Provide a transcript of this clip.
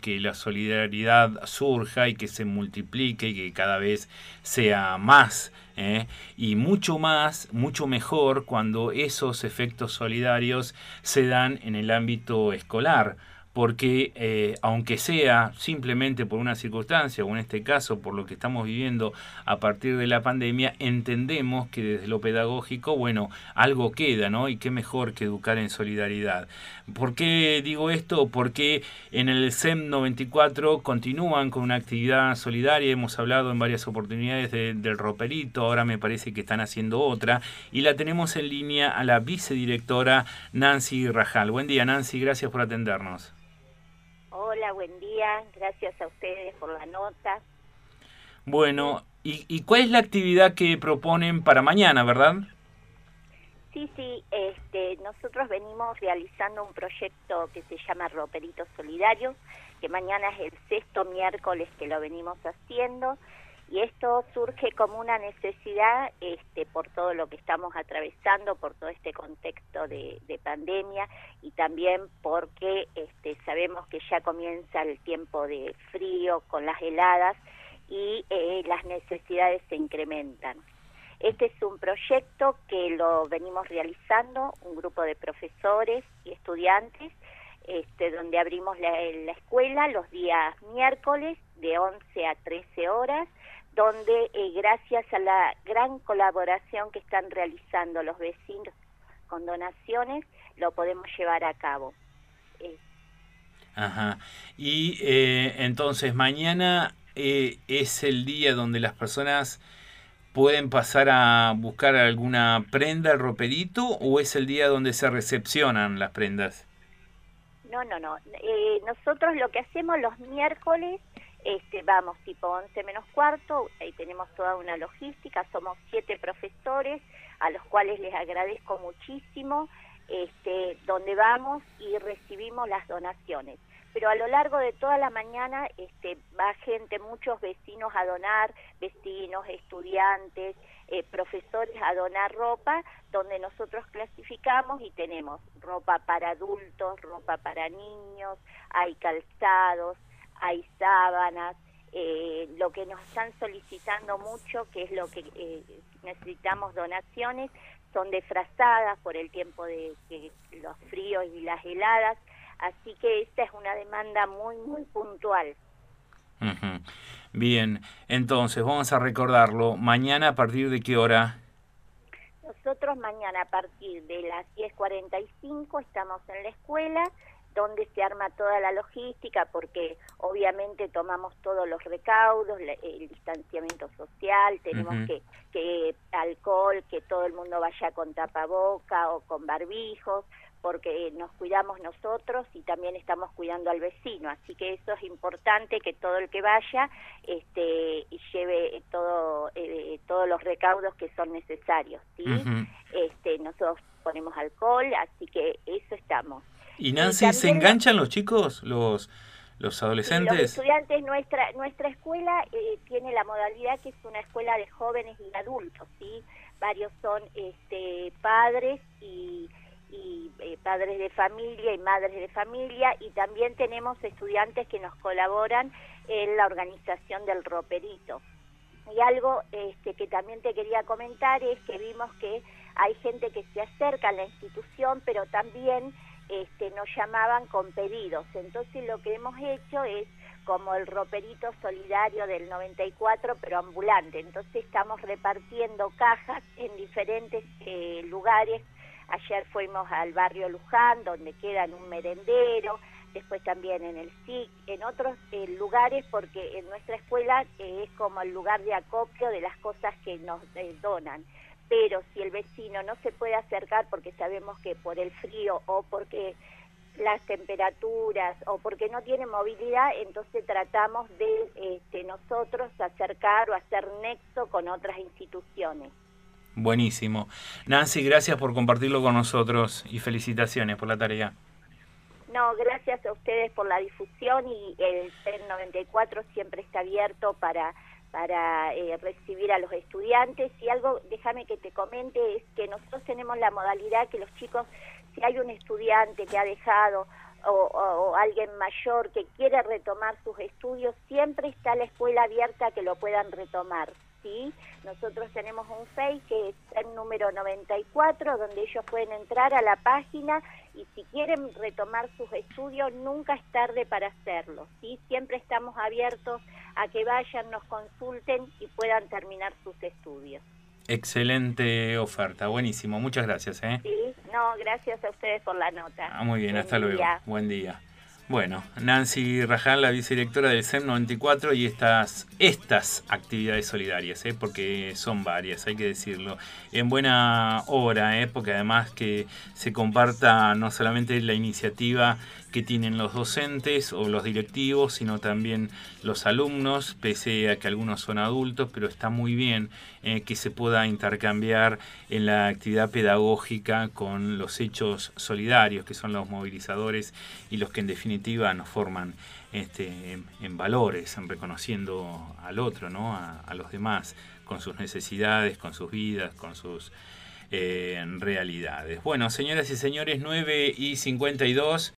que la solidaridad surja y que se multiplique y que cada vez sea más, y mucho más, mucho mejor cuando esos efectos solidarios se dan en el ámbito escolar, porque aunque sea simplemente por una circunstancia o en este caso por lo que estamos viviendo a partir de la pandemia, entendemos que desde lo pedagógico, bueno, algo queda, ¿no? Y qué mejor que educar en solidaridad. ¿Por qué digo esto? Porque en el SEM 94 continúan con una actividad solidaria, hemos hablado en varias oportunidades del roperito, ahora me parece que están haciendo otra, y la tenemos en línea a la vicedirectora Nancy Rajal. Buen día, Nancy, gracias por atendernos. Hola, buen día. Gracias a ustedes por la nota. Bueno, ¿y cuál es la actividad que proponen para mañana, verdad? Sí, nosotros venimos realizando un proyecto que se llama Roperitos Solidarios, que mañana es el 6º miércoles que lo venimos haciendo, y esto surge como una necesidad por todo lo que estamos atravesando, por todo este contexto de pandemia, y también porque sabemos que ya comienza el tiempo de frío con las heladas y las necesidades se incrementan. Este es un proyecto que lo venimos realizando, un grupo de profesores y estudiantes, donde abrimos la escuela los días miércoles de 11 a 13 horas, donde gracias a la gran colaboración que están realizando los vecinos con donaciones, lo podemos llevar a cabo. Ajá. Y entonces mañana es el día donde las personas pueden pasar a buscar alguna prenda al roperito, o es el día donde se recepcionan las prendas. No. Nosotros lo que hacemos los miércoles, vamos tipo 11 menos cuarto, ahí tenemos toda una logística, somos 7 profesores, a los cuales les agradezco muchísimo, donde vamos y recibimos las donaciones. Pero a lo largo de toda la mañana va gente, muchos vecinos a donar, vecinos, estudiantes, profesores a donar ropa, donde nosotros clasificamos y tenemos ropa para adultos, ropa para niños, hay calzados, hay sábanas, lo que nos están solicitando mucho, que es lo que necesitamos donaciones, son de frazadas por el tiempo de los fríos y las heladas, así que esta es una demanda muy, muy puntual. Uh-huh. Bien, entonces vamos a recordarlo. Mañana, ¿a partir de qué hora? Nosotros mañana a partir de las 10:45 estamos en la escuela, donde se arma toda la logística, porque obviamente tomamos todos los recaudos, el distanciamiento social, tenemos Uh-huh. que alcohol, que todo el mundo vaya con tapaboca o con barbijos, porque nos cuidamos nosotros y también estamos cuidando al vecino, así que eso es importante, que todo el que vaya lleve todos los recaudos que son necesarios, ¿sí? Uh-huh. Nosotros ponemos alcohol, así que eso estamos. ¿Y Y Nancy, se también enganchan los chicos, los sí, los adolescentes? estudiantes, nuestra escuela tiene la modalidad que es una escuela de jóvenes y adultos, ¿sí? Varios son padres y padres de familia y madres de familia, y también tenemos estudiantes que nos colaboran en la organización del roperito. Y algo que también te quería comentar es que vimos que hay gente que se acerca a la institución, pero también nos llamaban con pedidos. Entonces lo que hemos hecho es como el roperito solidario del 94, pero ambulante. Entonces estamos repartiendo cajas en diferentes lugares. Ayer fuimos al barrio Luján, donde queda un merendero, después también en el SIC, en otros lugares, porque en nuestra escuela es como el lugar de acopio de las cosas que nos donan. Pero si el vecino no se puede acercar porque sabemos que por el frío o porque las temperaturas o porque no tiene movilidad, entonces tratamos de nosotros acercar o hacer nexo con otras instituciones. Buenísimo. Nancy, gracias por compartirlo con nosotros y felicitaciones por la tarea. No, gracias a ustedes por la difusión, y el CEN 94 siempre está abierto para recibir a los estudiantes. Y algo, déjame que te comente, es que nosotros tenemos la modalidad que los chicos, si hay un estudiante que ha dejado o alguien mayor que quiere retomar sus estudios, siempre está la escuela abierta que lo puedan retomar, ¿sí? Nosotros tenemos un Face que es el número 94, donde ellos pueden entrar a la página y si quieren retomar sus estudios, nunca es tarde para hacerlo, ¿sí? Siempre estamos abiertos a que vayan, nos consulten y puedan terminar sus estudios. Excelente oferta, buenísimo, muchas gracias. Sí, no, gracias a ustedes por la nota. Muy bien, Buen hasta luego. día. Buen día. Bueno, Nancy Rajal, la vicedirectora del CEM 94 y estas actividades solidarias, porque son varias, hay que decirlo, en buena hora, porque además que se comparta no solamente la iniciativa que tienen los docentes o los directivos, sino también los alumnos, pese a que algunos son adultos, pero está muy bien que se pueda intercambiar en la actividad pedagógica con los hechos solidarios, que son los movilizadores y los que en definitiva nos forman en valores, en reconociendo al otro, ¿no? A los demás, con sus necesidades, con sus vidas, con sus realidades. Bueno, señoras y señores, 9:52.